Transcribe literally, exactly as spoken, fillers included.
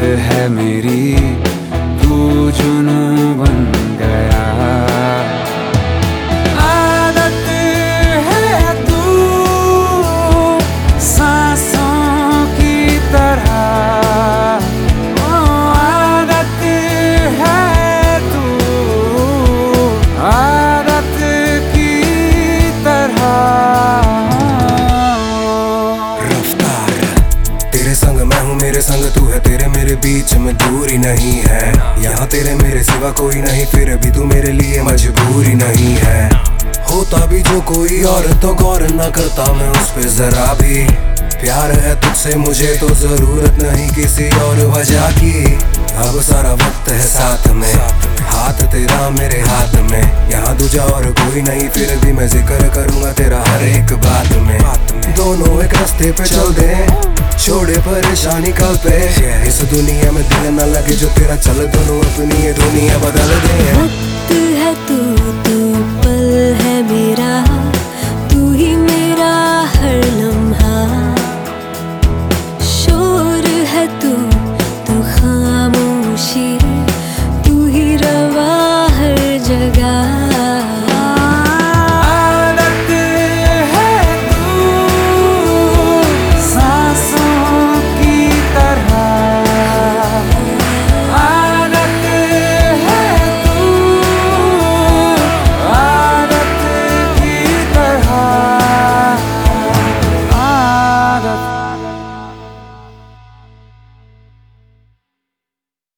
है मेरी, तू जुनून बन गया। आदत है तू सांसों की तरह, ओ आदत है तू आदत की तरह। रफ्तार तेरे संग मैं हूँ, मेरे संग तू है, तेरे मेरे बीच में दूरी नहीं है। यहाँ तेरे मेरे सिवा कोई नहीं, फिर भी तू मेरे लिए मजबूरी नहीं है। होता भी जो कोई और तो गौर न करता मैं उस पे जरा भी। प्यार है तुझसे मुझे तो जरूरत नहीं किसी और वजह की। अब सारा वक्त है साथ में, हाथ तेरा मेरे हाथ में। यहाँ दूजा और कोई नहीं, फिर भी मैं जिक्र करूंगा तेरा हर एक बात में। दोनों एक रास्ते पे चल दे, छोड़े परेशानी कल पे। इस दुनिया में दिल न लगे जो तेरा चल, दोनों अपनी ये दुनिया बदल दे। वक्त है तू, तू पल है मेरा, तू ही मेरा हर लम्हा। शोर है तू